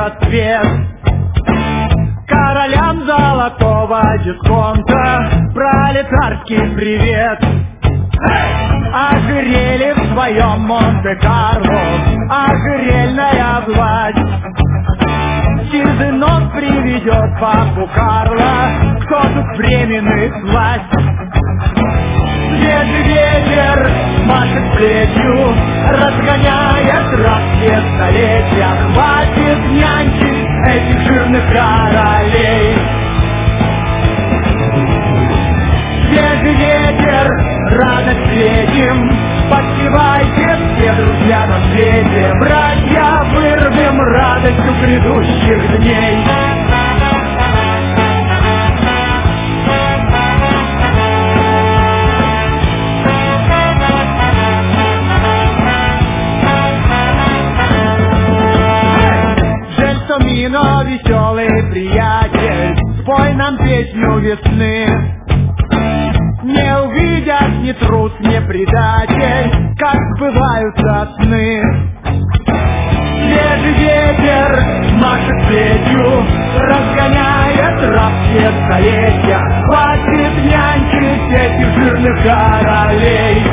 рассвет. Королям золотого дисконта пролетарский привет. Ожирели в своем Монте-Карло, ожерельная власть. Сизый нос приведет папу Карла, кто тут временный власть. Свежий ветер машет плетью, разгоняет рассвет столетия. Хватит нянчить этих жирных королей. Свежий ветер, радость светим, подпевайте все друзья на свете. Братья, вырвем радостью грядущих дней. Жельсомино, веселый приятель, спой нам песню весны. Не увидят ни трус, ни предатель, как сбываются сны. Свежий ветер машет плетью, разгоняет рассвет столетия. Хватит нянчить этих жирных королей.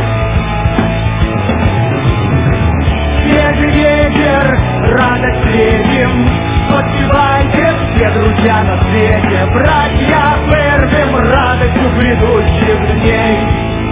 Свежий ветер, радость светим, подпевайте все друзья на свете. Братья, вырвем радостью грядущих дней.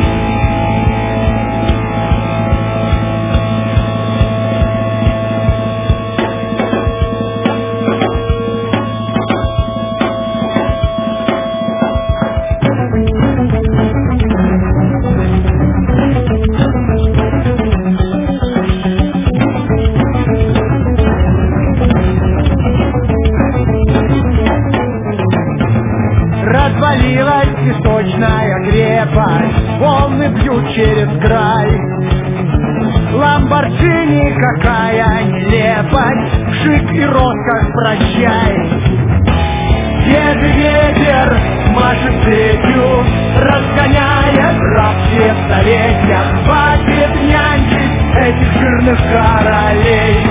Развалилась песочная крепость, волны бьют через край. Ламборджини, какая нелепость, шик и роскошь прощай. Свежий ветер машет плетью, разгоняет рассвет столетия. Хватит нянчить этих жирных королей.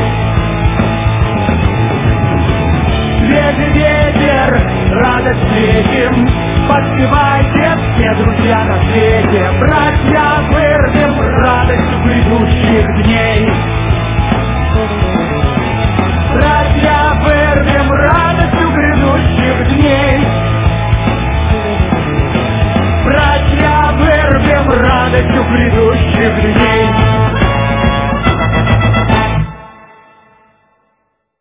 Свежий ветер, радость светим, подпевайте все друзья на свете. Братья, вырвем радость грядущих дней. Братья, вырвем радостью грядущих дней. Братья, вырвем радостью грядущих дней.